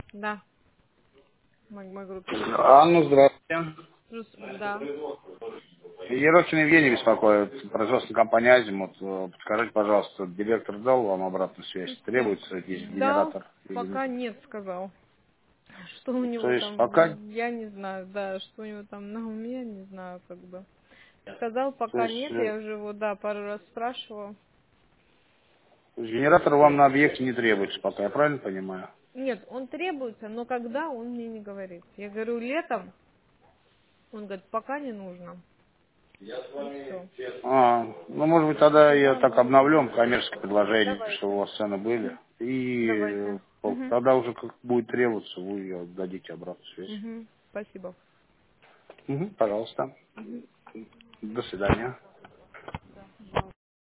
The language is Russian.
Да, в моей группе. Анна, здравствуйте. Да. Ерохин Евгений беспокоит, производственная компания «Азимут». Подскажите, пожалуйста, директор дал вам обратную связь? Требуется здесь Дал, генератор? пока нет, сказал. Что у То него есть пока, там, я не знаю, да, что у него там на уме, не знаю, как бы. Сказал, то пока есть нет, я уже его, да, пару раз спрашивала. генератор вам на объекте не требуется пока, я правильно понимаю? Нет, он требуется, но когда, он мне не говорит. Я говорю, летом, он говорит, пока не нужно. И все. Ну, может быть, тогда я так обновлю коммерческое предложение, чтобы Давайте. у вас цены были. И Давайте. Угу. тогда уже как будет требоваться, вы ее дадите обратную связь. Угу. Спасибо. Пожалуйста. До свидания.